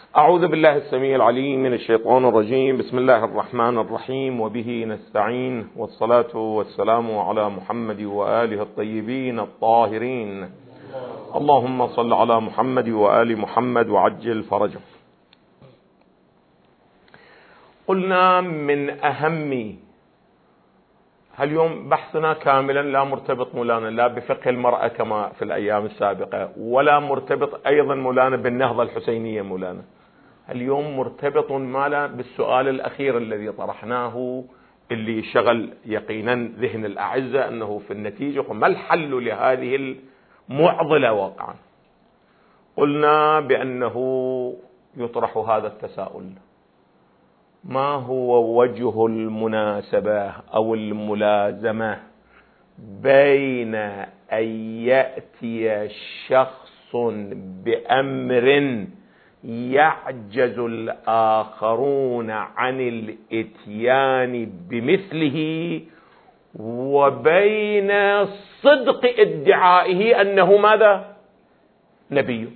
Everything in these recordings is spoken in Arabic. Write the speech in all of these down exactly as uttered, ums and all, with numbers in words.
أعوذ بالله السميع العليم من الشيطان الرجيم. بسم الله الرحمن الرحيم، وبه نستعين، والصلاة والسلام على محمد وآله الطيبين الطاهرين. اللهم صل على محمد وآل محمد وعجل فرجه. قلنا من أهم اليوم بحثنا كاملا لا مرتبط مولانا لا بفقه المرأة كما في الأيام السابقة، ولا مرتبط أيضا مولانا بالنهضة الحسينية مولانا. اليوم مرتبط مالا بالسؤال الأخير الذي طرحناه، اللي شغل يقينا ذهن الأعزة أنه في النتيجة ما الحل لهذه المعضلة واقعا. قلنا بأنه يطرح هذا التساؤل: ما هو وجه المناسبة أو الملازمة بين أن يأتي شخص بأمر يعجز الآخرون عن الإتيان بمثله، وبين صدق ادعائه أنه ماذا؟ نبي.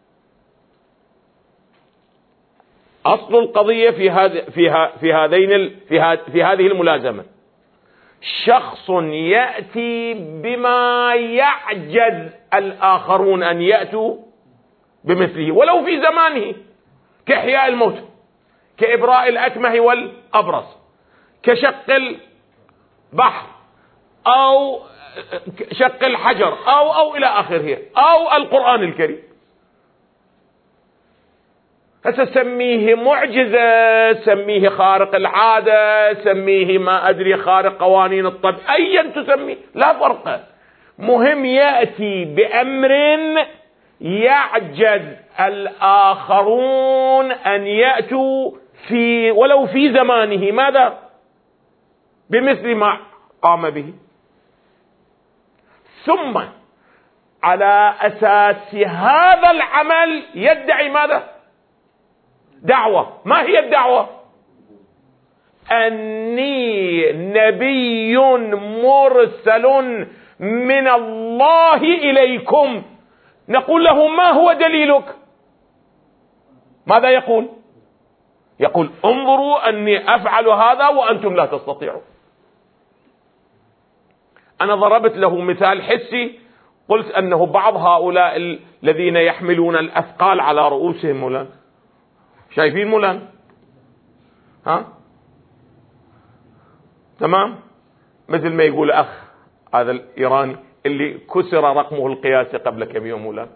أصل القضية في هذه في في هذين في, في هذه الملازمة: شخص يأتي بما يعجز الآخرون أن يأتوا بمثله ولو في زمانه، كإحياء الموت، كإبراء الأكمه والأبرص، كشق البحر أو شق الحجر أو أو إلى آخره، أو القرآن الكريم. فسميه معجزة، سميه خارق العادة، سميه ما أدري خارق قوانين الطب، أيا تسميه لا فرق، مهم يأتي بأمر يعجز الآخرون أن يأتوا في ولو في زمانه ماذا؟ بمثل ما قام به. ثم على أساس هذا العمل يدعي ماذا؟ دعوة. ما هي الدعوة؟ أني نبي مرسل من الله إليكم. نقول له: ما هو دليلك؟ ماذا يقول؟ يقول: انظروا أني أفعل هذا وأنتم لا تستطيعون. أنا ضربت له مثال حسي، قلت أنه بعض هؤلاء الذين يحملون الأثقال على رؤوسهم مولانا، شايفين مولانا؟ ها؟ تمام؟ مثل ما يقول أخ هذا الإيراني اللي كسر رقمه القياسي قبل كم يوم مولانا،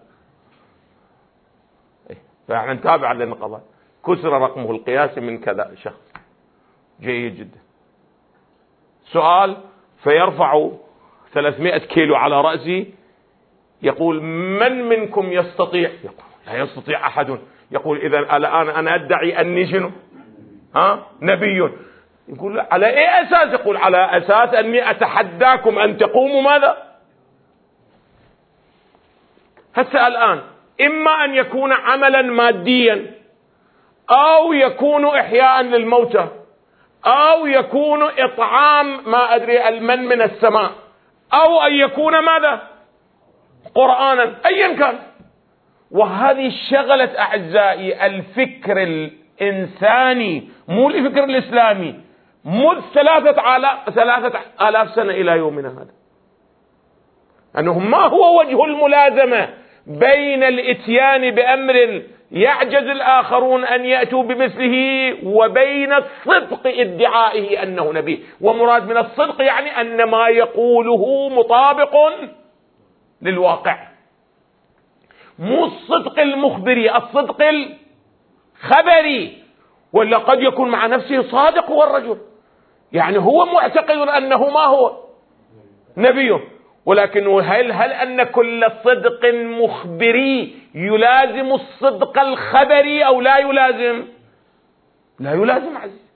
فاحنا نتابع للنقضاء، كسر رقمه القياسي من كذا شخص. جيد جدا. سؤال: فيرفع ثلاثمائة كيلو على رأسي، يقول: من منكم يستطيع؟ يقول: لا يستطيع أحد. يقول: إذا الآن أنا أدعي أني شنو؟ ها؟ نبي. يقول: على أي أساس؟ يقول: على أساس أني أتحداكم أن تقوموا ماذا؟ هسه الآن إما أن يكون عملا ماديا، أو يكون إحياء للموتى، أو يكون إطعام ما أدري المن من السماء، أو أن يكون ماذا؟ قرآنا، أيا كان. وهذه شغلت أعزائي الفكر الإنساني، مو الفكر الإسلامي، منذ ثلاثة آلاف ثلاثة آلاف سنة إلى يومنا هذا. أنه ما هو وجه الملازمة بين الإتيان بأمر يعجز الآخرون أن يأتوا بمثله، وبين صدق ادعائه أنه نبي. ومراد من الصدق يعني أن ما يقوله مطابق للواقع، مو الصدق المخبري، الصدق الخبري. ولا قد يكون مع نفسه صادق هو الرجل، يعني هو معتقد أنه ما هو نبي، ولكن هل هل أن كل صدق مخبري يلازم الصدق الخبري أو لا يلازم؟ لا يلازم عزيز.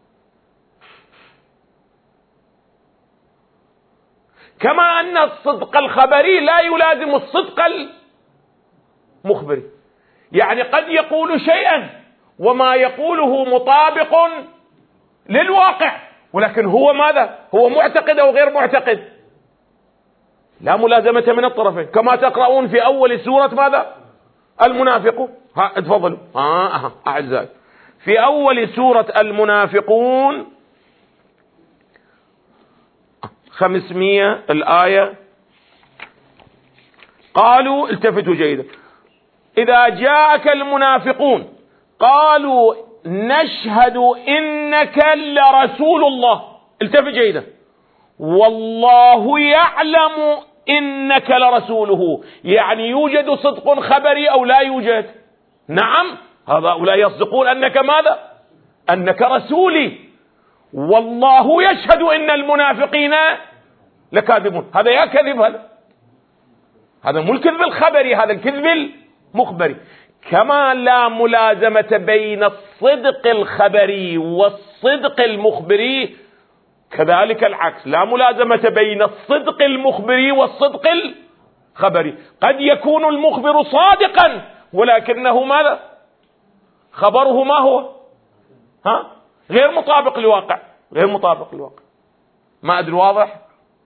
كما أن الصدق الخبري لا يلازم الصدق المخبري. يعني قد يقول شيئا وما يقوله مطابق للواقع، ولكن هو ماذا؟ هو معتقد أو غير معتقد؟ لا ملازمة من الطرفين. كما تقرؤون في أول سورة ماذا؟ المنافقون. ها اتفضلوا. ها ها أعزائي، في أول سورة المنافقون خمسمية الآية، قالوا، التفتوا جيدا، إذا جاءك المنافقون قالوا نشهد إنك لرسول الله، التفت جيدا، والله يعلم إنك لرسوله، يعني يوجد صدق خبري أو لا يوجد؟ نعم، هؤلاء يصدقون أنك ماذا؟ أنك رسولي، والله يشهد إن المنافقين لكاذبون. هذا يا كذب، هذا هذا مو الكذب الخبري، هذا الكذب المخبري. كما لا ملازمة بين الصدق الخبري والصدق المخبري، كذلك العكس، لا ملازمة بين الصدق المخبري والصدق الخبري. قد يكون المخبر صادقا ولكنه ماذا؟ خبره ما هو؟ ها؟ غير مطابق للواقع، غير مطابق للواقع. ما أدري واضح؟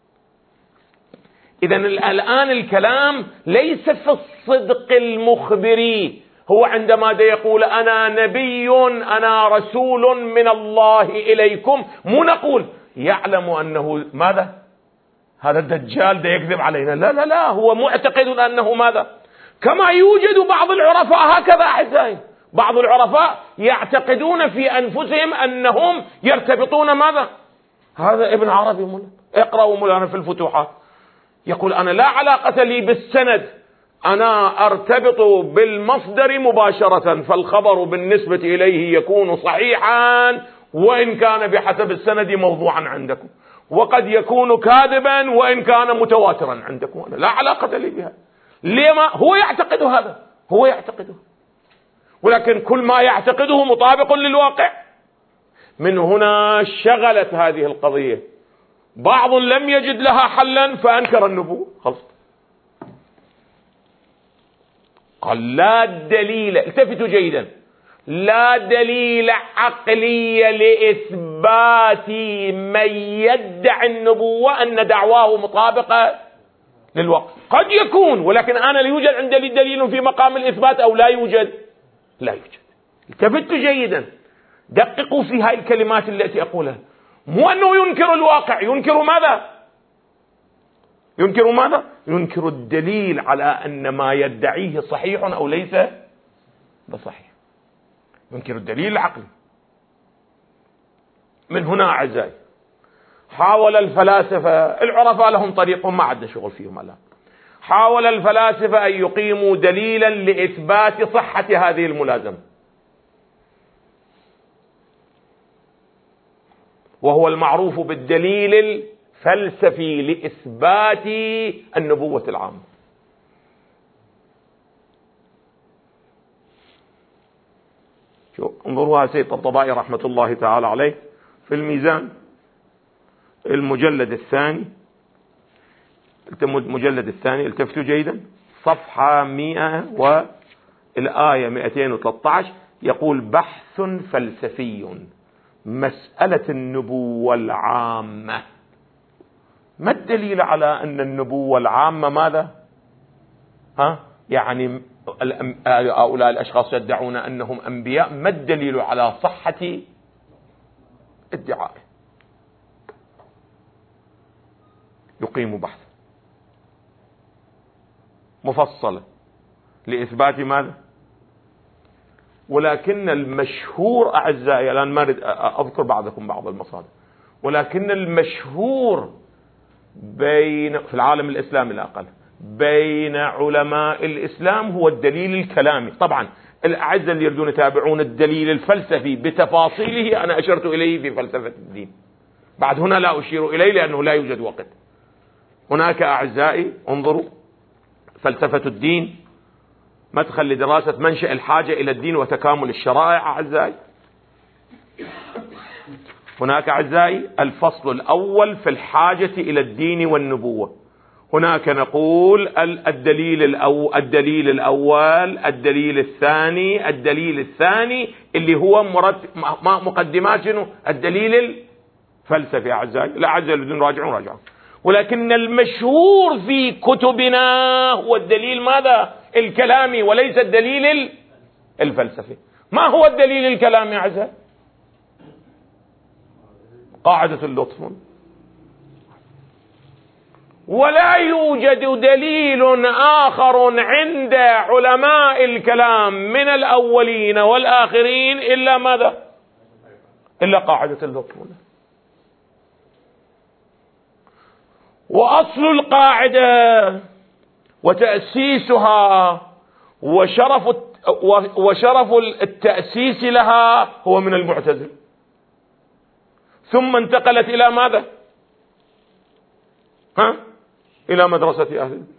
إذن الآن الكلام ليس في الصدق المخبري، هو عندما يقول أنا نبي أنا رسول من الله إليكم، مو نقول يعلم أنه ماذا؟ هذا الدجال ده يكذب علينا، لا لا لا، هو معتقد أنه ماذا؟ كما يوجد بعض العرفاء هكذا أحزائي، بعض العرفاء يعتقدون في أنفسهم أنهم يرتبطون ماذا؟ هذا ابن عربي مولانا، اقرأوا مولانا في الفتوحات، يقول أنا لا علاقة لي بالسند، أنا أرتبط بالمصدر مباشرة، فالخبر بالنسبة إليه يكون صحيحا وإن كان بحسب السند موضوعا عندكم، وقد يكون كاذبا وإن كان متواترا عندكم، أنا لا علاقة لي بها. لما هو يعتقد هذا؟ هو يعتقده، ولكن كل ما يعتقده مطابق للواقع. من هنا شغلت هذه القضية، بعض لم يجد لها حلا فأنكر النبوة، خلص، قال لا دليل، التفتوا جيدا، لا دليل عقلي لإثبات من يدعي النبوة أن دعواه مطابقة للواقع. قد يكون، ولكن أنا لا يوجد عندي دليل في مقام الإثبات أو لا يوجد؟ لا يوجد. التفتوا جيدا، دققوا في هذه الكلمات التي أقولها، مو أنه ينكر الواقع، ينكر ماذا؟ ينكر ماذا؟ ينكر الدليل على أن ما يدعيه صحيح أو ليس بصحيح، ينكر الدليل العقلي. من هنا أعزائي حاول الفلاسفة، العرفاء لهم طريقهم ما عندنا شغل فيهم الآن، حاول الفلاسفة أن يقيموا دليلا لإثبات صحة هذه الملازمة، وهو المعروف بالدليل الفلسفي لإثبات النبوة العامة. شو انظروها سيد الطبائي رحمة الله تعالى عليه في الميزان المجلد الثاني، المجلد الثاني، التفتوا جيدا، صفحة مئة والآية مئتين وثلاثة عشر، يقول بحث فلسفي، مسألة النبوة العامة. ما الدليل على أن النبوة العامة ماذا؟ ها؟ يعني هؤلاء الأشخاص يدعون أنهم أنبياء، ما الدليل على صحة ادعائه؟ يقيم بحث مفصلة لإثبات ماذا؟ ولكن المشهور أعزائي، الآن ما أريد أذكر بعضكم بعض المصادر، ولكن المشهور بين في العالم الإسلامي الأقل بين علماء الإسلام هو الدليل الكلامي. طبعا الأعزة اللي يريدون يتابعون الدليل الفلسفي بتفاصيله أنا أشرت إليه في فلسفة الدين، بعد هنا لا أشير إليه لأنه لا يوجد وقت. هناك أعزائي انظروا فلسفة الدين، مدخل لدراسة منشأ الحاجة إلى الدين وتكامل الشرائع. أعزائي هناك أعزائي الفصل الأول في الحاجة إلى الدين والنبوة، هناك نقول الدليل الأول الدليل الأول الدليل الثاني الدليل الثاني اللي هو مقدمات شنو؟ الدليل الفلسفي. أعزائي الأعزائي الذين راجعون راجعون، ولكن المشهور في كتبنا هو الدليل ماذا؟ الكلامي وليس الدليل الفلسفي. ما هو الدليل الكلامي يا عزيزي؟ قاعدة اللطف. ولا يوجد دليل آخر عند علماء الكلام من الأولين والآخرين إلا ماذا؟ إلا قاعدة اللطف. وأصل القاعدة وتأسيسها وشرف وشرف التأسيس لها هو من المعتزلة، ثم انتقلت إلى ماذا؟ ها؟ إلى مدرسة أهل البيت.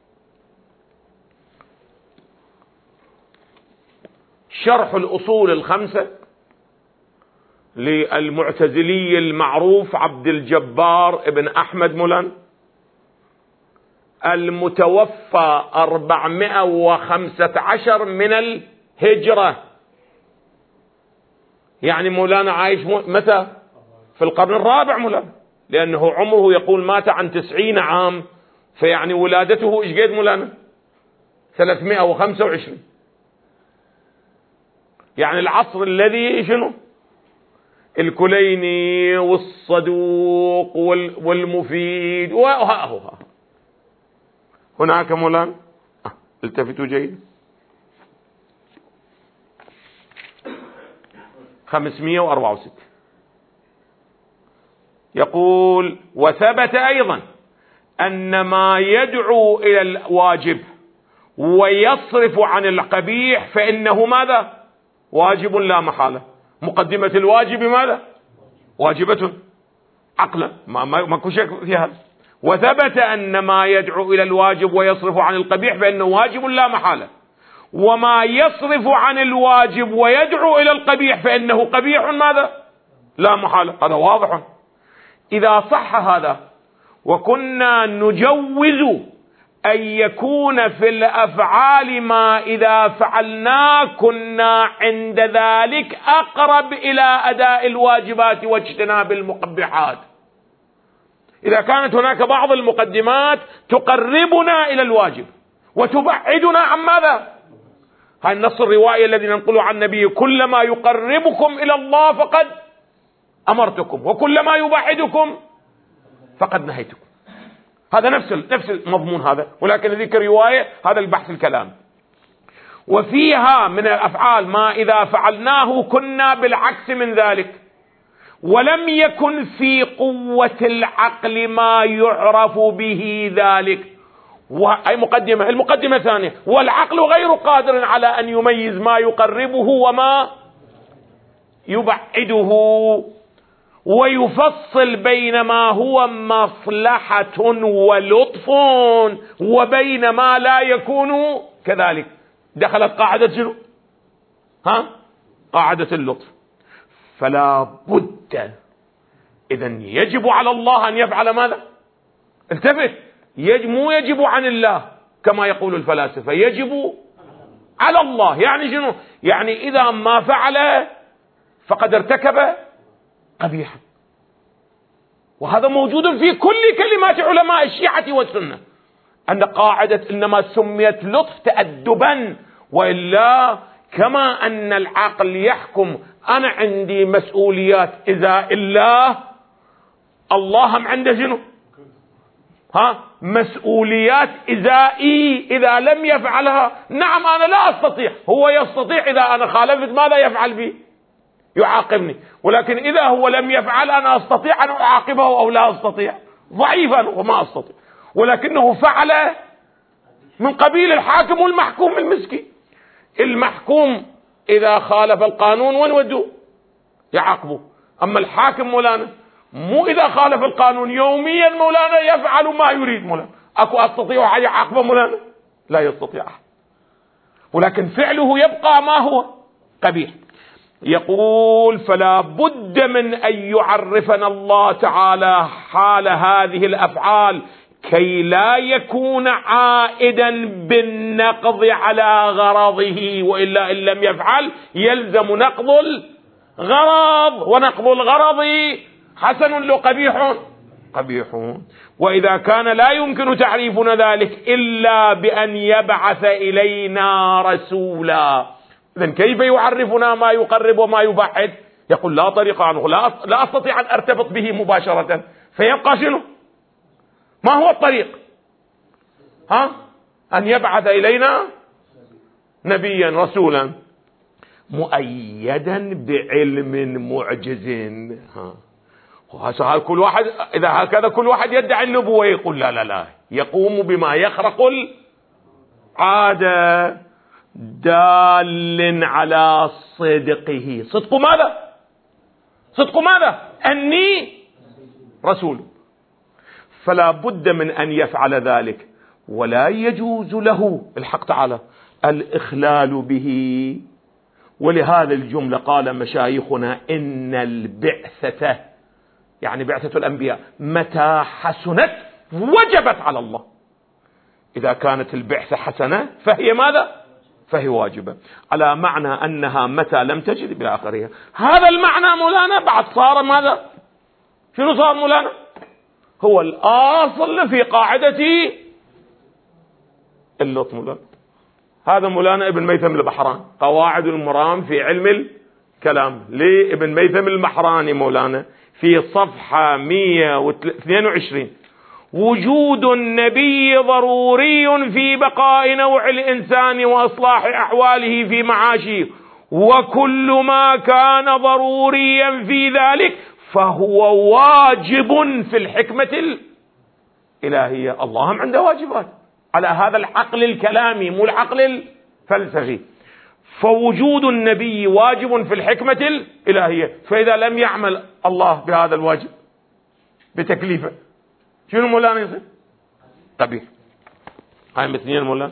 شرح الأصول الخمسة للمعتزلي المعروف عبد الجبار ابن أحمد مولان، المتوفى أربعمائة وخمسة عشر من الهجرة. يعني مولانا عايش متى؟ في القرن الرابع مولانا، لأنه عمره يقول مات عن تسعين عام، فيعني ولادته إيش قد مولانا؟ ثلاثمائة وخمسة وعشرين. يعني العصر الذي شنو؟ الكليني والصدوق والمفيد وها هو هناك مولانا. التفتوا جيد. خمسمائة وأربعة وستين يقول: وثبت أيضا أن ما يدعو إلى الواجب ويصرف عن القبيح فإنه ماذا؟ واجب لا محالة. مقدمة الواجب ماذا؟ واجبة عقلا، ما ماكو شك في هذا. وثبت أن ما يدعو إلى الواجب ويصرف عن القبيح فإنه واجب لا محالة، وما يصرف عن الواجب ويدعو إلى القبيح فإنه قبيح ماذا؟ لا محالة. هذا واضح. إذا صح هذا وكنا نجوز أن يكون في الأفعال ما إذا فعلنا كنا عند ذلك أقرب إلى أداء الواجبات واجتناب المقبحات، إذا كانت هناك بعض المقدمات تقربنا إلى الواجب وتبعدنا عن ماذا؟ هاي النص الروائي الذي ننقله عن النبي: كلما يقربكم إلى الله فقد أمرتكم وكلما يبعدكم فقد نهيتكم. هذا نفس نفس المضمون هذا، ولكن ذكر رواية هذا البحث الكلام. وفيها من الأفعال ما إذا فعلناه كنا بالعكس من ذلك، ولم يكن في قوة العقل ما يعرف به ذلك. وهي مقدمة. المقدمة الثانية: والعقل غير قادر على أن يميز ما يقربه وما يبعده ويفصل بين ما هو مصلحة ولطف وبين ما لا يكون كذلك. دخلت قاعدة شنو؟ ها؟ قاعدة اللطف. فلا بد إذن يجب على الله أن يفعل ماذا؟ التفت، يجب مو يجب عن الله كما يقول الفلاسفة، يجب على الله. يعني شنو؟ يعني إذا ما فعل فقد ارتكب قبيحا. وهذا موجود في كل كلمات علماء الشيعة والسنة، أن قاعدة إنما سميت لطف تأدبا، وإلا كما أن العقل يحكم أنا عندي مسؤوليات إذا الله، الله هم عنده شنو؟ ها؟ مسؤوليات إزائي إذا لم يفعلها. نعم أنا لا أستطيع، هو يستطيع إذا أنا خالفت ماذا يفعل بي؟ يعاقبني. ولكن إذا هو لم يفعل أنا أستطيع أن أعاقبه أو لا أستطيع؟ ضعيفا وما أستطيع. ولكنه فعل من قبيل الحاكم والمحكوم المسكين. المحكوم إذا خالف القانون وين ودوه؟ يعاقبه. أما الحاكم مولانا مو إذا خالف القانون يوميا مولانا يفعل ما يريد مولانا. أكو أستطيع أن يعاقبه مولانا؟ لا يستطيع أحد. ولكن فعله يبقى ما هو؟ قبيح. يقول: فلا بد من أن يعرفنا الله تعالى حال هذه الأفعال كي لا يكون عائدا بالنقض على غرضه، وإلا إن لم يفعل يلزم نقض الغرض، ونقض الغرض حسن لو قبيح قبيحون. وإذا كان لا يمكن تعريفنا ذلك إلا بأن يبعث إلينا رسولا، إذن كيف يعرفنا ما يقرب وما يبعد؟ يقول لا طريق عنه، لا لا أستطيع أن أرتبط به مباشرة، فيبقى شنو؟ ما هو الطريق؟ ها؟ أن يبعث إلينا نبيا رسولا مؤيدا بعلم معجز. ها، كل واحد إذا هكذا كل واحد يدعي النبوة يقول لا لا لا، يقوم بما يخرق العادة دال على صدقه. صدق ماذا؟ صدق ماذا؟ أني رسول. فلا بد من أن يفعل ذلك، ولا يجوز له الحق تعالى الإخلال به. ولهذا الجملة قال مشايخنا إن البعثة، يعني بعثة الأنبياء، متى حسنت وجبت على الله. إذا كانت البعثة حسنة فهي ماذا؟ فهي واجبة، على معنى أنها متى لم تجد بآخرها. هذا المعنى مولانا بعد صار ماذا؟ شنو صار مولانا؟ هو الأصل في قاعدة اللطف مولانا. هذا مولانا ابن ميثم البحران، قواعد المرام في علم الكلام لابن ميثم البحراني مولانا، في صفحة مئة واثنين وعشرين: وجود النبي ضروري في بقاء نوع الإنسان وإصلاح أحواله في معاشه، وكل ما كان ضروريا في ذلك فهو واجب في الحكمة الإلهية. الله هم عنده واجبات على هذا العقل الكلامي مو العقل الفلسفي. فوجود النبي واجب في الحكمة الإلهية، فإذا لم يعمل الله بهذا الواجب بتكليفه شنو مولانا يصير؟ قبيح. هاي مثنين مولانا.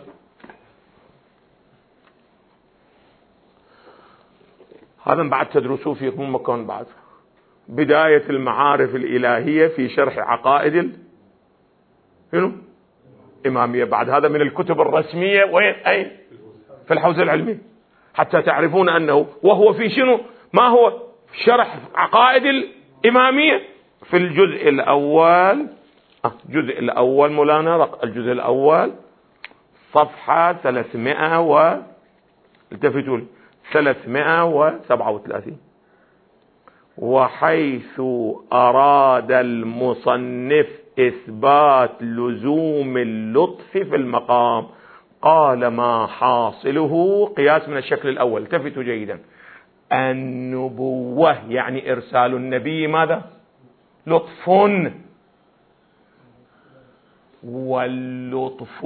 هذا بعد تدرسوه في مكان بعد بداية المعارف الإلهية في شرح عقائد شنو؟ إمامية. بعد هذا من الكتب الرسمية، وين؟ أين؟ في الحوزة العلمية، حتى تعرفون أنه وهو في شنو؟ ما هو شرح عقائد الإمامية في الجزء الأول. الجزء الأول مولانا، الجزء الأول صفحة ثلاثمائة و التفتوا لي ثلاثمائة وسبعة وثلاثين: وحيث أراد المصنف إثبات لزوم اللطف في المقام قال ما حاصله قياس من الشكل الأول. التفتوا جيدا: النبوة يعني إرسال النبي ماذا؟ لطف، واللطف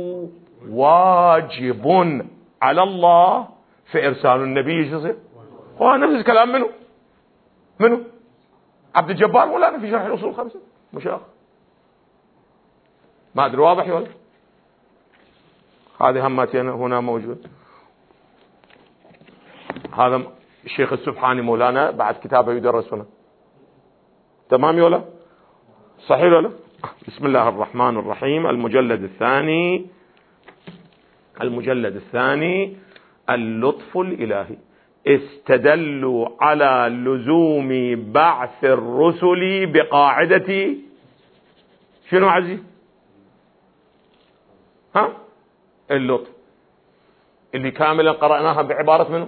واجب على الله، في إرسال النبي يصير هو نفس الكلام. منه منه عبد الجبار مولانا في شرح الأصول الخمسة مشايخ، ما أدري واضح ولا؟ هذه هماتين هنا موجود. هذا الشيخ السبحاني مولانا بعد كتابه يدرسنا. تمام ولا؟ صحيح ولا؟ بسم الله الرحمن الرحيم. المجلد الثاني، المجلد الثاني اللطف الإلهي. استدلوا على لزوم بعث الرسل بقاعدة شنو عزيز؟ ها؟ اللطف اللي كاملا قرأناها بعبارة منه.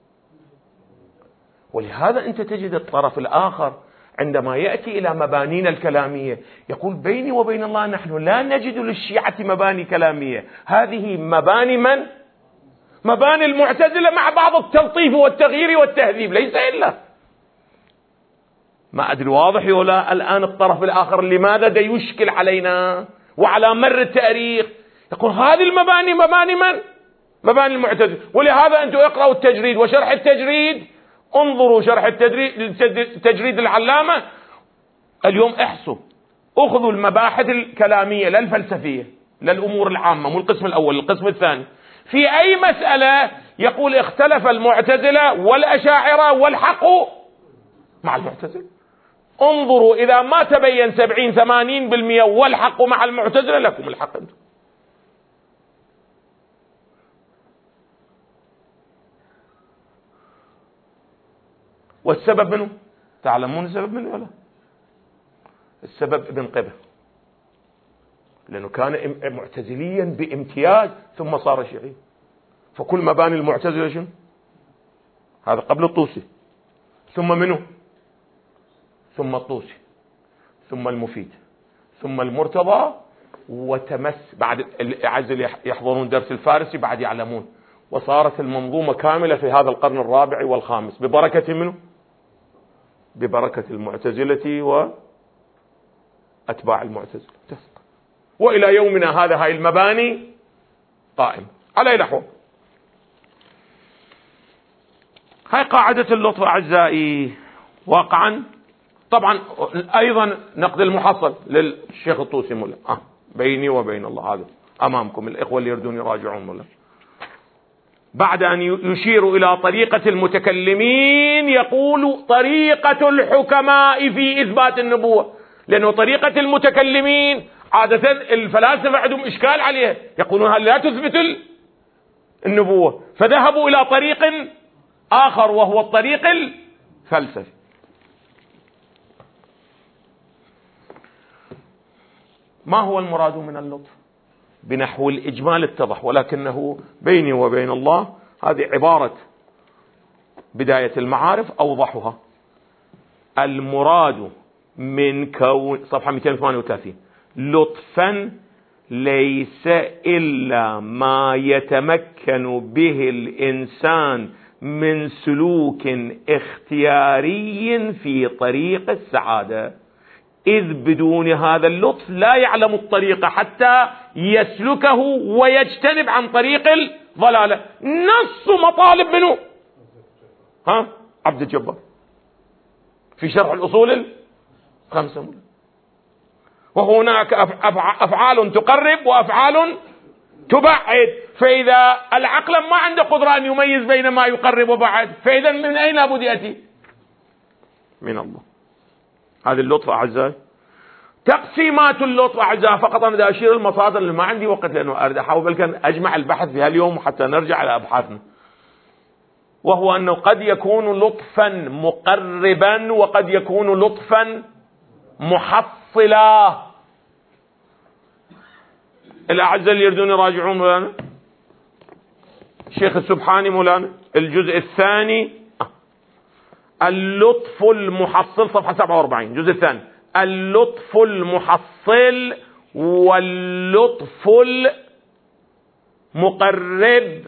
ولهذا أنت تجد الطرف الآخر عندما يأتي إلى مبانينا الكلامية يقول بيني وبين الله نحن لا نجد للشيعة مباني كلامية. هذه مباني من؟ مباني المعتزلة مع بعض التلطيف والتغيير والتهذيب، ليس إلا. ما أدري واضح ولا؟ الآن الطرف الآخر لماذا دا يشكل علينا وعلى مر التاريخ يقول هذه المباني مباني من؟ مباني المعتزلة. ولهذا أنتم اقرأوا التجريد وشرح التجريد، انظروا شرح التجريد تجريد العلامة اليوم، احصوا اخذوا المباحث الكلامية لا الفلسفية لا الأمور العامة، مو القسم الأول القسم الثاني، في أي مسألة يقول اختلف المعتزلة والأشاعرة والحق مع المعتزلة. انظروا إذا ما تبين سبعين ثمانين بالمئة والحق مع المعتزلة لكم الحق انتم. والسبب منه تعلمون السبب منه ولا؟ السبب ابن قبة، لأنه كان معتزليا بامتياز ثم صار شيعي. فكل مباني المعتزلة شنو؟ هذا قبل الطوسي، ثم منه، ثم الطوسي، ثم المفيد، ثم المرتضى، وتمس بعد الأعز اللي يحضرون درس الفارسي بعد يعلمون، وصارت المنظومة كاملة في هذا القرن الرابع والخامس ببركة منه؟ ببركة المعتزلة وأتباع المعتزلة. وإلى يومنا هذا هاي المباني قائمة على نحو. هاي قاعدة اللطف أعزائي. واقعا طبعا أيضا نقد المحصل للشيخ الطوسي ملا، آه بيني وبين الله، هذا أمامكم الإخوة اللي يردون يراجعون ملا. بعد أن يشير إلى طريقة المتكلمين يقول طريقة الحكماء في إثبات النبوة، لأنه طريقة المتكلمين عادة الفلاسفة عندهم إشكال عليها، يقولون هل لا تثبت النبوة، فذهبوا إلى طريق آخر وهو الطريق الفلسفي. ما هو المراد من اللطف؟ بنحو الإجمال اتضح، ولكنه بيني وبين الله هذه عبارة بداية المعارف أوضحها. المراد من كون صفحة مئتين وثمانية وثلاثين لطفا ليس إلا ما يتمكن به الإنسان من سلوك اختياري في طريق السعادة، إذ بدون هذا اللطف لا يعلم الطريق حتى يسلكه ويجتنب عن طريق الضلالة. نص مطالب منه ها عبد الجبار في شرح الأصول الخمسة. وهناك أفعال تقرب وأفعال تبعد، فإذا العقل ما عنده قدرة أن يميز بين ما يقرب وبعد، فإذا من أين لابد يأتي؟ من الله. هذا اللطف أعزائي. تقسيمات اللطف أعزائي فقط أنا بدي أشير المصادر اللي ما عندي وقت، لأنه أريد أحاول كان أجمع البحث في هاليوم حتى نرجع على أبحاثنا. وهو أنه قد يكون لطفا مقربا وقد يكون لطفا محصلا. الأعزاء اللي يردون يراجعون مولانا الشيخ السبحاني مولانا الجزء الثاني اللطف المحصل صفحة سبعة وأربعين الجزء الثاني اللطف المحصل واللطف المقرب.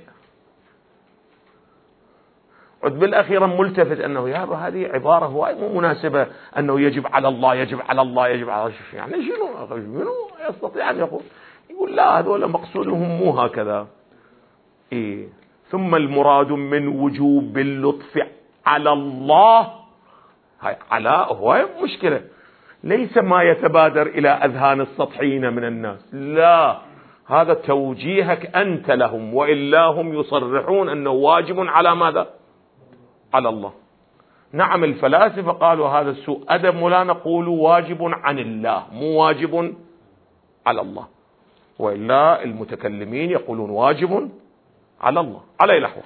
عد بالأخيرا ملتفت أنه يا أبا هذه عبارة هو مو مناسبة، أنه يجب على الله يجب على الله يجب على الله، يعني شنو شنو يستطيع أن يقول؟ يقول لا هذول مقصودهم مو هكذا. إيه؟ ثم المراد من وجوب اللطف على الله، هاي على هو مشكلة، ليس ما يتبادر إلى أذهان السطحيين من الناس، لا هذا توجيهك أنت لهم، وإلا هم يصرحون أنه واجب على ماذا؟ على الله. نعم الفلاسفة قالوا هذا سوء أدب، ولا نقول واجب عن الله مو واجب على الله، وإلا المتكلمين يقولون واجب على الله على الأحوال.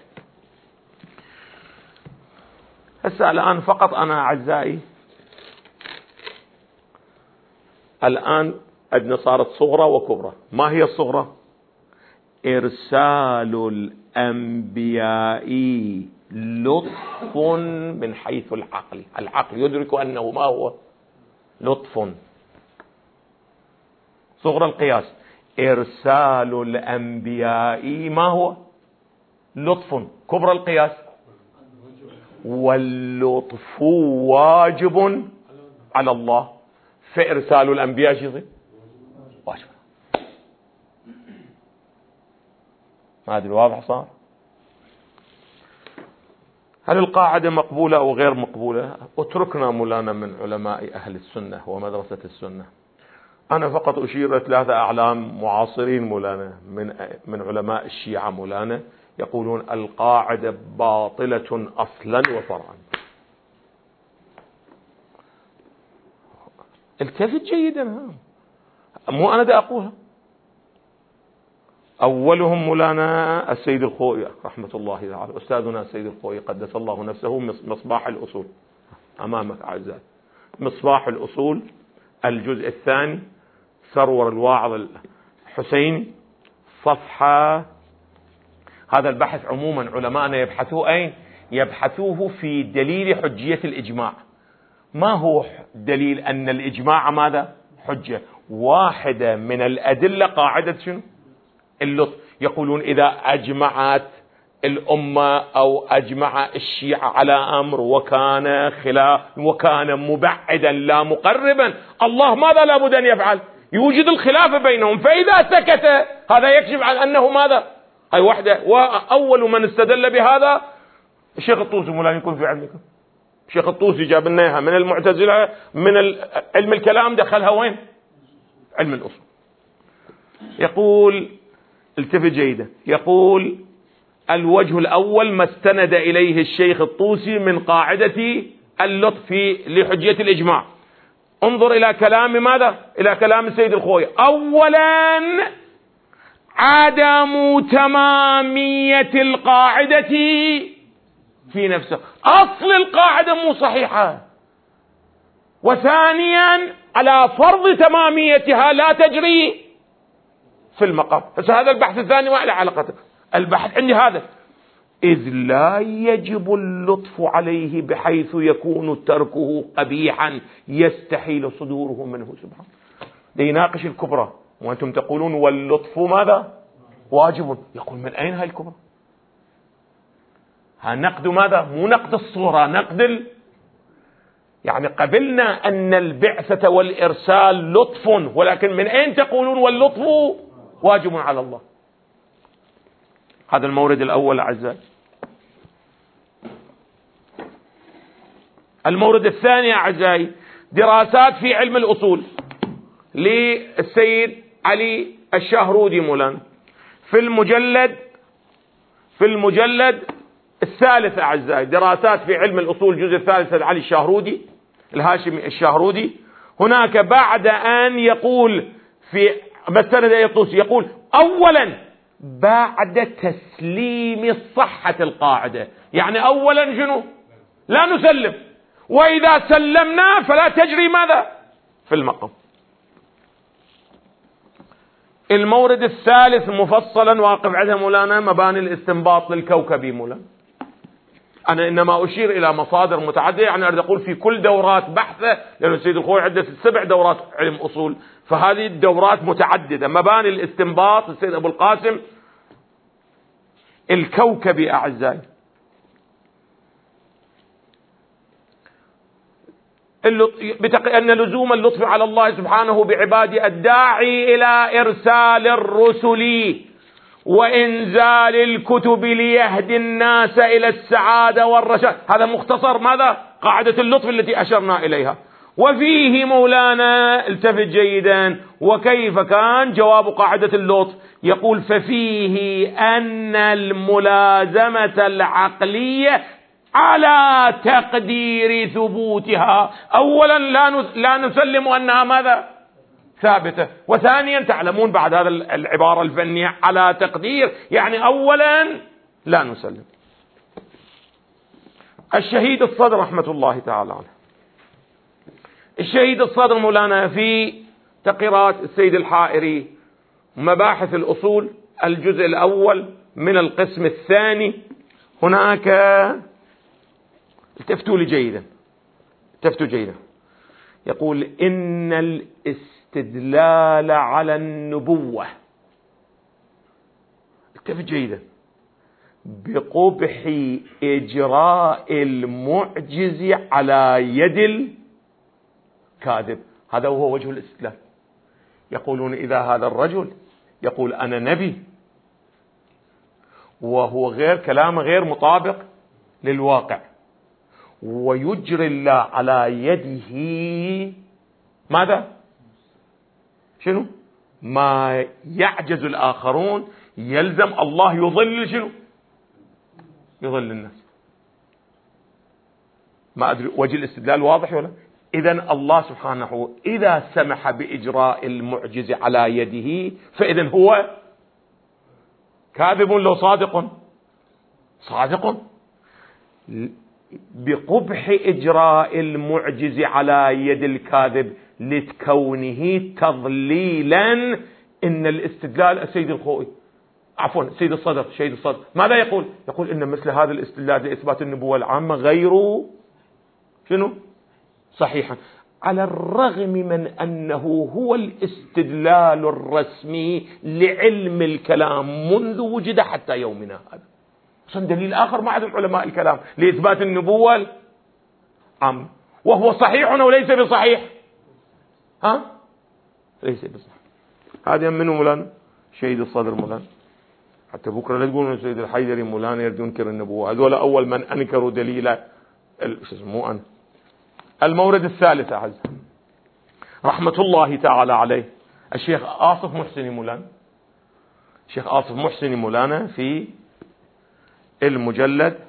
هسه الآن فقط أنا أعزائي الآن عندنا صارت صغرى وكبرى. ما هي الصغرى؟ إرسال الأنبياء لطف من حيث العقل، العقل يدرك أنه ما هو لطف. صغرى القياس إرسال الأنبياء ما هو لطف. كبرى القياس واللطف واجب على الله، فإرسال الأنبياء شيء واجب. ما أدري واضح صار؟ هل القاعدة مقبولة أو غير مقبولة؟ اتركنا مولانا من علماء أهل السنة ومدرسة السنة. أنا فقط أشير ثلاثة أعلام معاصرين مولانا من من علماء الشيعة مولانا يقولون القاعدة باطلة أصلا وفرعا. التفت جيدا، مو أنا دا أقولها. أولهم مولانا السيد الخوئي رحمة الله تعالى، أستاذنا السيد الخوئي قدس الله نفسه، مصباح الأصول أمامك أعزائي، مصباح الأصول الجزء الثاني سرور الواعظ الحسيني صفحة. هذا البحث عموما علماءنا يبحثوه أين؟ يبحثوه في دليل حجية الإجماع. ما هو دليل أن الإجماع ماذا؟ حجة. واحدة من الأدلة قاعدة شنو؟ اللطف. يقولون إذا أجمعت الأمة أو أجمع الشيعة على أمر وكان خلاف وكان مبعدا لا مقربا، الله ماذا لابد أن يفعل؟ يوجد الخلاف بينهم، فإذا سكت هذا يكشف عن أنه ماذا؟ هاي واحدة. وأول من استدل بهذا الشيخ الطوسي، مولانا يكون في علمكم. الشيخ الطوسي جاب لنا اياها من المعتزلة، من علم الكلام دخلها وين؟ علم الأصول. يقول التفت جيدا، يقول الوجه الأول ما استند إليه الشيخ الطوسي من قاعدة اللطف لحجية الإجماع. انظر إلى كلام ماذا؟ إلى كلام السيد الخوئي. أولا عدم تمامية القاعدة في نفسه، أصل القاعدة مو صحيحة. وثانيا على فرض تماميتها لا تجري في المقام. بس هذا البحث الثاني ما له علاقة. البحث عندي هذا، إذ لا يجب اللطف عليه بحيث يكون تركه قبيحا يستحيل صدوره منه سبحانه. ليناقش الكبرى، وأنتم تقولون واللطف ماذا؟ واجب. يقول من أين هاي الكبرى؟ ها نقد ماذا؟ مو نقد الصورة، نقد ال... يعني قبلنا أن البعثة والإرسال لطف، ولكن من أين تقولون واللطف واجب على الله؟ هذا المورد الأول أعزائي. المورد الثاني أعزائي دراسات في علم الأصول للسيد علي الشهرودي مولانا في المجلد في المجلد الثالث أعزائي، دراسات في علم الأصول الجزء الثالث علي الشهرودي الهاشمي الشهرودي. هناك بعد أن يقول في مستند الطوسي يقول أولا بعد تسليم صحة القاعدة، يعني أولا شنو؟ لا نسلم، وإذا سلمنا فلا تجري ماذا؟ في المقام. المورد الثالث مفصلا واقف عندها مولانا مباني الاستنباط للكوكبي مولانا. أنا إنما أشير إلى مصادر متعددة، يعني أريد أقول في كل دورات بحثة، لأن السيد الخوئي عنده سبع دورات علم أصول، فهذه الدورات متعددة. مباني الاستنباط السيد أبو القاسم الكوكبي أعزائي. أن لزوم اللطف على الله سبحانه بعباده الداعي إلى إرسال الرسل وإنزال الكتب ليهدي الناس إلى السعادة والرشاد. هذا مختصر ماذا؟ قاعدة اللطف التي أشرنا إليها. وفيه مولانا التفت جيدا وكيف كان جواب قاعدة اللطف. يقول ففيه أن الملازمة العقلية على تقدير ثبوتها. أولا لا لا نسلم أنها ماذا؟ ثابتة. وثانيا تعلمون بعد هذا العبارة الفنية على تقدير، يعني أولا لا نسلم. الشهيد الصدر رحمة الله تعالى عنه، الشهيد الصدر مولانا في تقريرات السيد الحائري مباحث الأصول الجزء الأول من القسم الثاني، هناك التفتوا لي جيدا التفتوا جيدا يقول إن الاستدلال على النبوة، التفت جيدا، بقبح إجراء المعجز على يد الكاذب، هذا هو وجه الاستدلال. يقولون إذا هذا الرجل يقول أنا نبي وهو غير كلامه غير مطابق للواقع، ويجري الله على يده ماذا؟ شنو؟ ما يعجز الآخرون، يلزم الله يضل شنو؟ يضل الناس. ما أدري وجه الاستدلال واضح ولا؟ إذن الله سبحانه إذا سمح بإجراء المعجز على يده فإذن هو كاذب لو صادق؟ صادق. بقبح إجراء المعجز على يد الكاذب لكونه تضليلا. إن الاستدلال السيد الخوئي عفوا سيد الصدر سيد الصدر ماذا يقول؟ يقول إن مثل هذا الاستدلال لإثبات النبوة العامة غير شنو صحيحا، على الرغم من أنه هو الاستدلال الرسمي لعلم الكلام منذ وجد حتى يومنا هذا. أصلا دليل آخر ما عندهم علماء الكلام لإثبات النبوة العامة، وهو صحيح وليس بصحيح. ها ليس بصحيح. هذا منه مولانا شهيد الصدر مولانا، حتى بكره لا تقولون سيد الحيدري مولانا يريد ينكر النبوة. هذول أول من أنكروا دليل مو أنا. المورد الثالث أعز رحمة الله تعالى عليه الشيخ آصف محسني مولانا. الشيخ آصف محسني مولانا في المجلد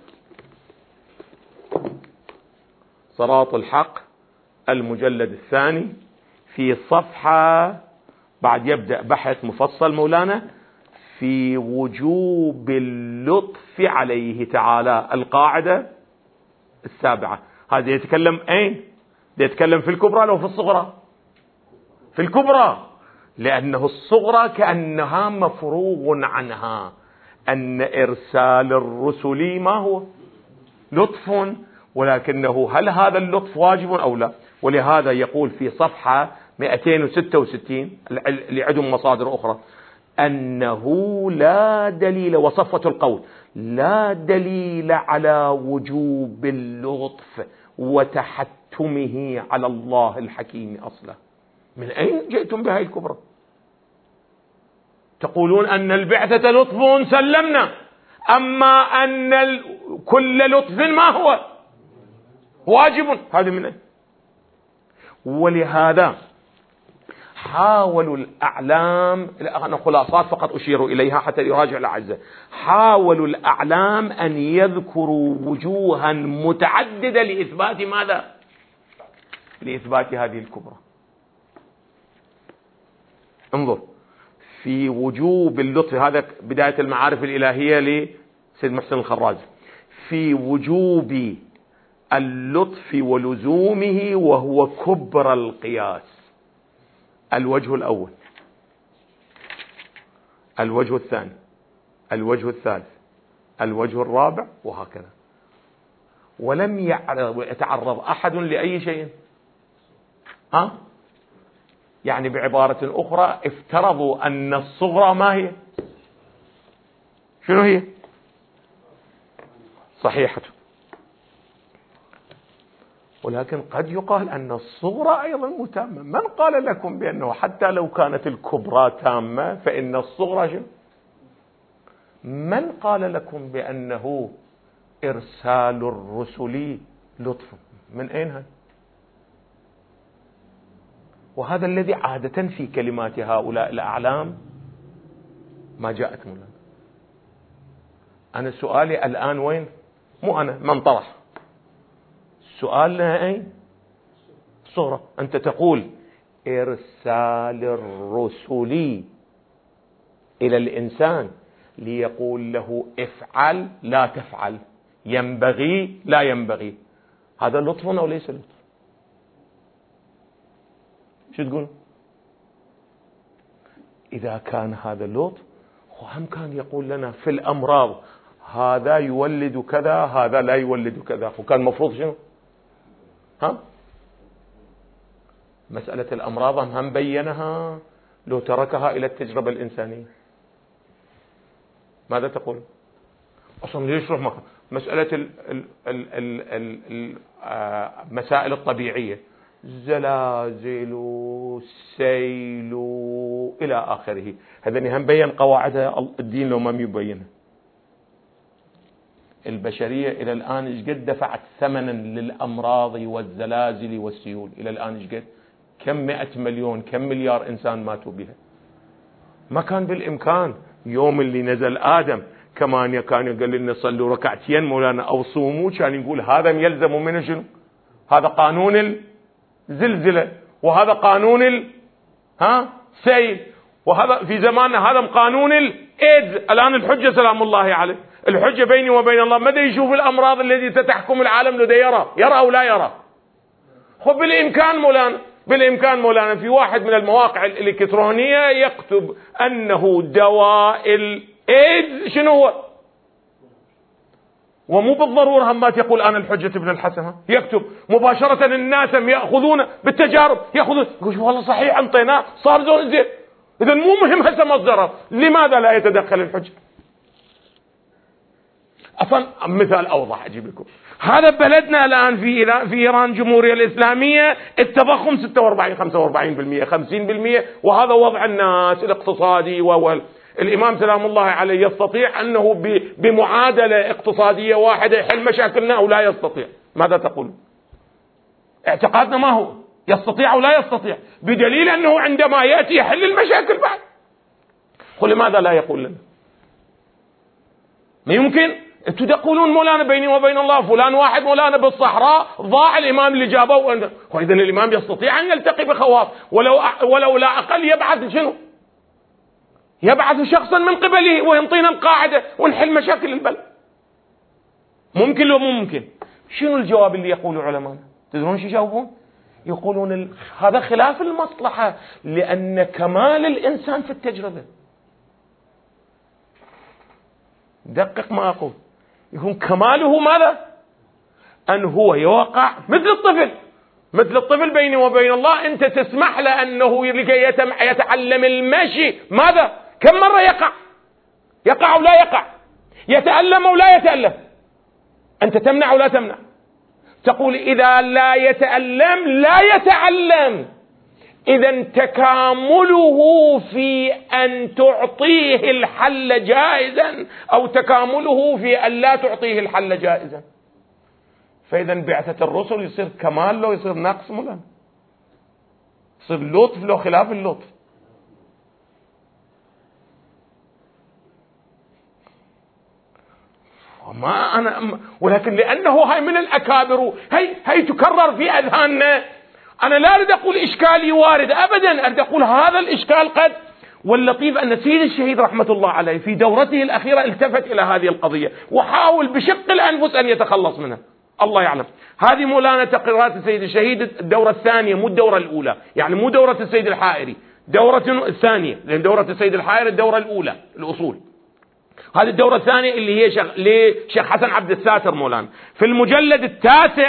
صراط الحق المجلد الثاني في صفحة بعد يبدأ بحث مفصل مولانا في وجوب اللطف عليه تعالى القاعدة السابعة. هذا يتكلم أين؟ يتكلم في الكبرى لو في الصغرى؟ في الكبرى، لأنه الصغرى كأنها مفروغ عنها. أن إرسال الرسل ما هو لطف، ولكنه هل هذا اللطف واجب أو لا؟ ولهذا يقول في صفحة مئتين وستة وستين اللي عندهم مصادر أخرى أنه لا دليل، وصفة القول لا دليل على وجوب اللطف وتحتمه على الله الحكيم أصلا. من أين جئتم بهذه الكبرى؟ تقولون أن البعثة لطف سلمنا، أما أن كل لطف ما هو واجب، هذا من أين؟ ولهذا حاولوا الأعلام، أنا خلاصات فقط أشير إليها حتى يراجع الأعزاء، حاولوا الأعلام أن يذكروا وجوها متعددة لإثبات ماذا؟ لإثبات هذه الكبرى. انظر في وجوب اللطف، هذا بداية المعارف الإلهية لسيد محسن الخراج، في وجوب اللطف ولزومه وهو كبر القياس. الوجه الأول، الوجه الثاني، الوجه الثالث، الوجه الرابع، وهكذا. ولم يتعرض أحد لأي شيء. ها؟ يعني بعبارة أخرى افترضوا أن الصغرى ما هي؟ شنو هي؟ صحيحة. ولكن قد يقال أن الصغرى أيضا متامة. من قال لكم بأنه حتى لو كانت الكبرى تامة فإن الصغرى شنو؟ من قال لكم بأنه إرسال الرسل لطف؟ من أين هذا؟ وهذا الذي عادة في كلمات هؤلاء الأعلام ما جاءت مولانا. أنا سؤالي الآن وين؟ مو أنا من طرح سؤالنا أين؟ صورة. أنت تقول إرسال الرسل إلى الإنسان ليقول له افعل لا تفعل، ينبغي لا ينبغي، هذا لطف أو ليس لطف؟ شو تقول؟ إذا كان هذا لطف هم كان يقول لنا في الأمراض هذا يولد كذا هذا لا يولد كذا، وكان مفروض شنو؟ ها؟ مسألة الأمراض هم بينها لو تركها إلى التجربة الإنسانية. ماذا تقول؟ أصلا ليش روح مسألة المسائل الطبيعية، زلازل سيل إلى آخره، هذا هم بين قواعدها الدين لو ما يبينها. البشرية إلى الآن إيش قد دفعت ثمنا للأمراض والزلازل والسيول؟ إلى الآن إيش قد؟ كم مئة مليون كم مليار إنسان ماتوا بها. ما كان بالإمكان يوم اللي نزل آدم كمان كان يقول لنا صلوا ركعتين مولانا أو صوموا، كان يقول هذا يلزم منه شنو؟ هذا قانون الزلزلة، وهذا قانون ال ها سيل، وهذا في زماننا هذا قانون الإيدز. الآن الحجة سلام الله عليه الحجة بيني وبين الله، ماذا يشوف الأمراض التي تتحكم العالم لدى يرى يرى أو لا يرى. خب بالإمكان مولانا بالإمكان مولانا في واحد من المواقع الإلكترونية يكتب أنه دواء الإيدز شنو هو، ومو بالضرورة همات يقول أنا الحجة ابن الحسن، يكتب مباشرة الناس يأخذون بالتجارب، يأخذون يقول والله صحيح انطيناه صار زين زين، إذا مو مهم هسه مصدره، لماذا لا يتدخل الحجة؟ أصلا مثال أوضح أجيب لكم، هذا بلدنا الآن في في إيران الجمهورية الإسلامية التضخم ستة وأربعين خمسة وأربعين بالمئة خمسين بالمئة، وهذا وضع الناس الاقتصادي. والإمام سلام الله عليه يستطيع أنه بمعادلة اقتصادية واحدة يحل مشاكلنا أو لا يستطيع؟ ماذا تقول؟ اعتقادنا ما هو يستطيع أو لا يستطيع، بدليل أنه عندما يأتي يحل المشاكل بعد. قل لماذا لا يقول لنا؟ ما يمكن انتم تقولون مولانا بيني وبين الله فلان واحد مولانا بالصحراء ضاع الامام اللي جابه، واذا الامام يستطيع ان يلتقي بخواص، ولو ولو لا اقل يبعث شنو؟ يبعث شخصا من قبله وينطينا القاعده ونحل مشاكل البلد. ممكن لو مو ممكن؟ شنو الجواب اللي يقوله علماء؟ تدرون شو يجاوبون؟ يقولون ال... هذا خلاف المصلحه، لان كمال الانسان في التجربه. دقق ما أقول، يكون كماله ماذا؟ أن هو يوقع مثل الطفل، مثل الطفل بيني وبين الله، أنت تسمح له أنه لكي يتعلم المشي ماذا؟ كم مرة يقع؟ يقع أو لا يقع؟ يتألم أو لا يتألم؟ أنت تمنع أو لا تمنع؟ تقول إذا لا يتألم لا يتعلم، إذا تكامله في أن تعطيه الحل جائزا أو تكامله في أن لا تعطيه الحل جائزا. فإذا بعثة الرسل يصير كمال له يصير نقص مولانا، يصير لطف له خلاف اللطف. وما أنا ولكن لأنه هاي من الأكابر هي هي تكرر في أذهاننا، أنا لا أريد أقول إشكالي وارد أبدا، أريد أقول هذا الإشكال قد. واللطيف أن سيد الشهيد رحمة الله عليه في دورته الأخيرة التفت إلى هذه القضية وحاول بشق الأنفس أن يتخلص منها، الله يعلم. هذه مولانا تقريرات السيد الشهيد الدورة الثانية مو الدورة الأولى، يعني مو دورة السيد الحائري، دورة الثانية، لأن دورة السيد الحائري الدورة الأولى الأصول، هذه الدورة الثانية اللي هي شيخ لشيخ حسن عبد الساتر مولانا. في المجلد التاسع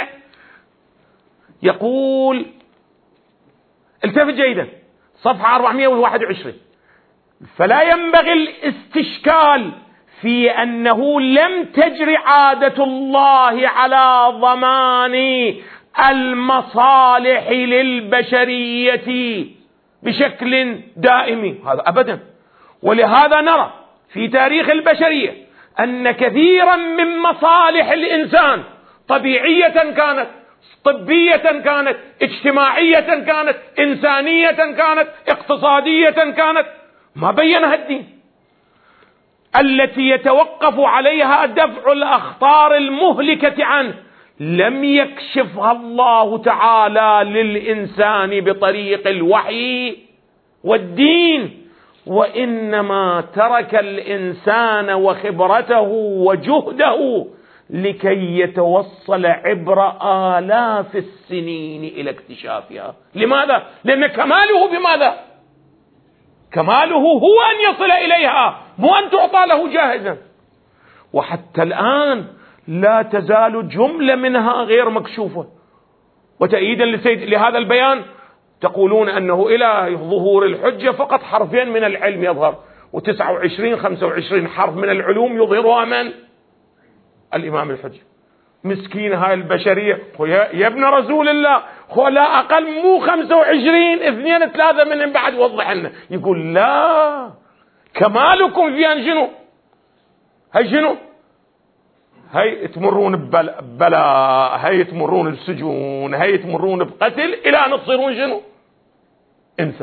يقول، التفت جيدا، صفحة أربعمئة وواحد وعشرين: فلا ينبغي الاستشكال في أنه لم تجري عادة الله على ضمان المصالح للبشرية بشكل دائم، هذا أبدا. ولهذا نرى في تاريخ البشرية أن كثيرا من مصالح الإنسان طبيعية كانت، طبية كانت، اجتماعية كانت، إنسانية كانت، اقتصادية كانت، ما بينها الدين، التي يتوقف عليها دفع الأخطار المهلكة عنه، لم يكشفها الله تعالى للإنسان بطريق الوحي والدين، وإنما ترك الإنسان وخبرته وجهده لكي يتوصل عبر آلاف السنين إلى اكتشافها. لماذا؟ لأن كماله بماذا؟ كماله هو أن يصل إليها، مو أن تعطى له جاهزا. وحتى الآن لا تزال جملة منها غير مكشوفة. وتأييدا لسيد لهذا البيان تقولون أنه إلى ظهور الحجة فقط حرفين من العلم يظهر، وتسعة وعشرين خمسة وعشرين حرف من العلوم يظهرها من؟ الإمام الحجة. مسكين هاي البشرية، يا ابن رسول الله، خو لا أقل مو خمسة وعشرين اثنين ثلاثة منهم بعد وضح لنا. يقول لا، كمالكم في أن شنو؟ هاي شنو؟ هاي تمرون ببلاء، هاي تمرون بسجون، هاي تمرون بقتل، إلى أن تصيرون شنو؟ انسى.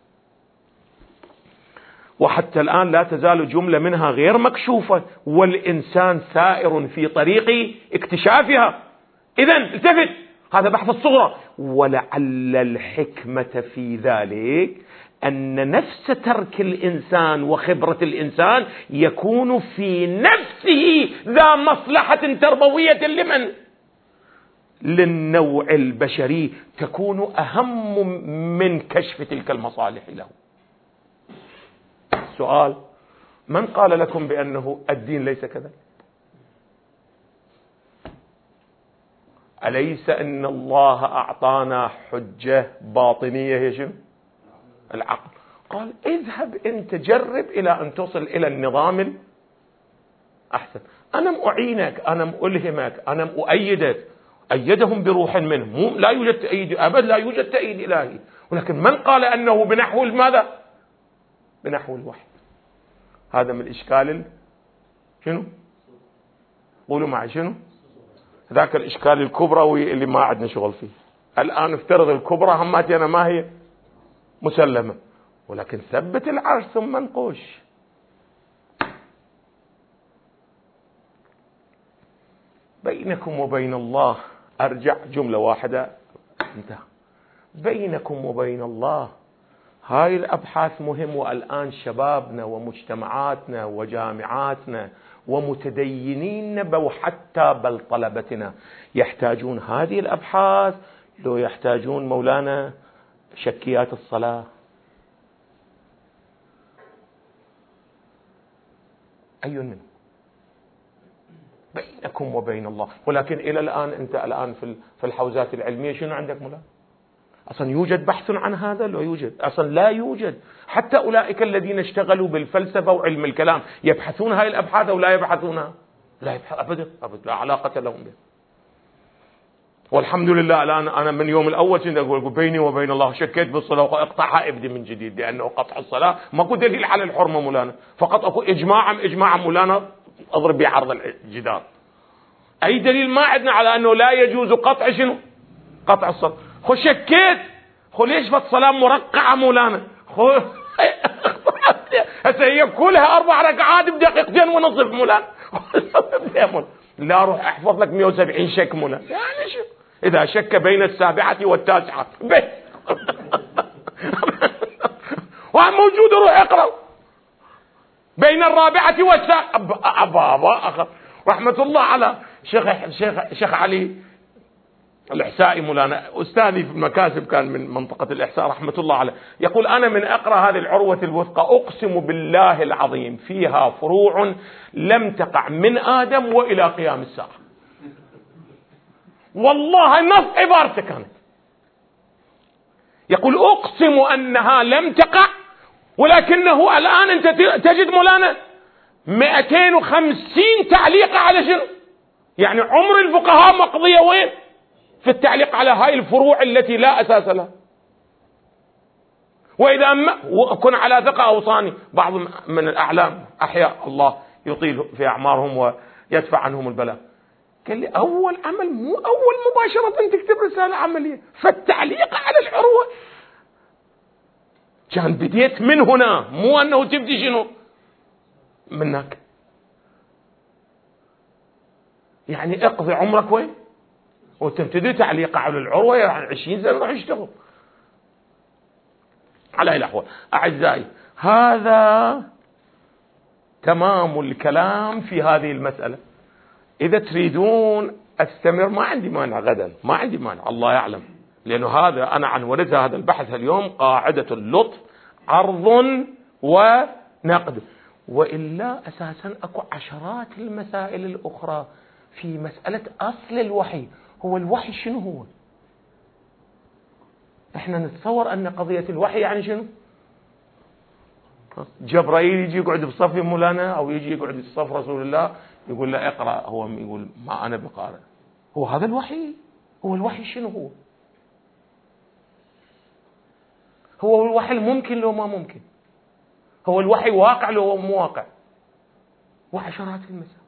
وحتى الآن لا تزال جملة منها غير مكشوفة، والإنسان سائر في طريق اكتشافها. إذن التفت، هذا بحث الصغرى. ولعل الحكمة في ذلك أن نفس ترك الإنسان وخبرة الإنسان يكون في نفسه ذا مصلحة تربوية لمن؟ للنوع البشري، تكون أهم من كشف تلك المصالح له. سؤال: من قال لكم بأنه الدين ليس كذلك؟ أليس أن الله أعطانا حجة باطنية هي شنو؟ العقل. قال: اذهب انت جرب إلى أن تصل إلى النظام الأحسن. أنا أعينك، أنا ألهمك، أنا أؤيدك. أيدهم بروح منه، مو لا يوجد تأييد أبد، لا يوجد تأييد إلهي، ولكن من قال أنه بنحو ماذا؟ بنحو الوحي. هذا من الإشكال شنو؟ قولوا معي شنو؟ ذاك الإشكال الكبرى اللي ما عندنا شغل فيه. الآن افترض الكبرى هماتنا ما هي مسلمة، ولكن ثبت العرش ثم انقش. بينكم وبين الله، أرجع جملة واحدة انتهى. بينكم وبين الله، هاي الأبحاث مهم. والآن شبابنا ومجتمعاتنا وجامعاتنا ومتدينين وحتى بل طلبتنا يحتاجون هذه الأبحاث، لو يحتاجون مولانا شكيات الصلاة. أي منهم؟ بينكم وبين الله. ولكن إلى الآن أنت الآن في الحوزات العلمية شنو عندك مولانا؟ أصلا يوجد بحث عن هذا؟ لا يوجد، أصلا لا يوجد. حتى أولئك الذين اشتغلوا بالفلسفة وعلم الكلام يبحثون هاي الأبحاث أو لا يبحثونها؟ لا يبحث أبدا أبدا، لا علاقة لهم به. والحمد لله الآن أنا من يوم الأول كنت أقول بيني وبين الله شكيت بالصلاة وأقطعها ابدي من جديد، لأنه قطع الصلاة ماكو دليل على الحرمة مولانا، فقط أكو إجماعا إجماعا مولانا أضرب بعرض الجدار. أي دليل ما عندنا على أنه لا يجوز قطع شنو؟ قطع الصلاة. خو شكيت، خو ليش فالصلاة مرقعة مولانا؟ خو هسه هي كلها أربع ركعات بدقيقتين ونصف مولانا. لا روح أحفظ لك مئة وسبعين شك مولانا. يعني شو؟ إذا شك بين السابعة والتاسعة وهم موجود، روح اقرأ بين الرابعة والسابعة. أبا أخر رحمة الله على شيخ شيخ شيخ علي الإحسائي مولانا، أستاذي في المكاسب، كان من منطقة الإحساء رحمة الله عليه، يقول: أنا من أقرأ هذه العروة الوثقى أقسم بالله العظيم فيها فروع لم تقع من آدم وإلى قيام الساعة. والله نص عبارته كانت، يقول: أقسم أنها لم تقع، ولكنه الآن أنت تجد مولانا مئتين وخمسين تعليق على شنو؟ يعني عمر الفقهاء مقضية وين؟ في التعليق على هاي الفروع التي لا أساس لها. وإذا ما وكن على ثقة أوصاني بعض من الأعلام أحياء الله يطيل في أعمارهم ويدفع عنهم البلاء، قال لي: أول عمل مو أول مباشرة تكتب رسالة عملية، فالتعليق على العروة كان بديت من هنا، مو أنه تبدي شنو منك. يعني اقضي عمرك وين وتبتدي تعليق على العروة، يعني عشرين سنة راح يشتغل. على أي الأحوال أعزائي، هذا تمام الكلام في هذه المسألة. إذا تريدون أستمر ما عندي مانع غدا، ما عندي مانع، الله يعلم، لأنه هذا أنا عنونت هذا البحث اليوم قاعدة اللطف، عرض ونقد. وإلا أساسا أكو عشرات المسائل الأخرى في مسألة أصل الوحي. هو الوحي شنو هو؟ احنا نتصور أن قضية الوحي يعني شنو؟ جبرائيل يجي يقعد بصف مولانا، أو يجي يقعد بصف رسول الله يقول له اقرأ، هو يقول ما أنا بقارئ. هو هذا الوحي؟ هو الوحي شنو هو؟ هو الوحي ممكن لو ما ممكن؟ هو الوحي واقع لو مو واقع؟ وعشرات المسائل.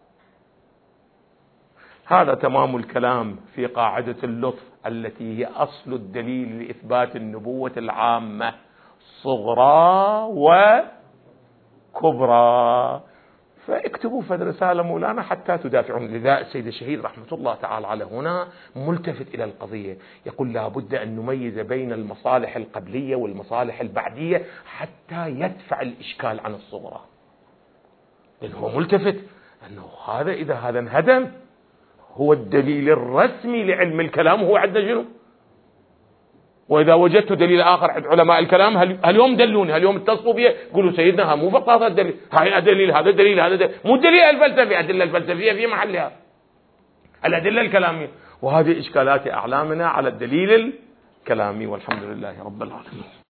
هذا تمام الكلام في قاعدة اللطف التي هي أصل الدليل لإثبات النبوة العامة صغرى وكبرى. فاكتبوا فد رسالة مولانا حتى تدافعون. لذا السيد الشهيد رحمة الله تعالى على هنا ملتفت إلى القضية، يقول لا بد أن نميز بين المصالح القبلية والمصالح البعدية حتى يدفع الإشكال عن الصغرى. لأنه هو ملتفت أنه هذا إذا هذا انهدم هو الدليل الرسمي لعلم الكلام، هو عندنا شنو؟ وإذا وجدت دليل آخر عند علماء الكلام هل يوم دلوني، هل يوم اتصلوا بي قولوا سيدنا مو فقط هذا الدليل، هاي دليل هذا دليل هذا دليل، مو الدليل الفلسفي، الأدلة الفلسفية في محلها، الأدلة الكلامية. وهذه إشكالات أعلامنا على الدليل الكلامي، والحمد لله رب العالمين.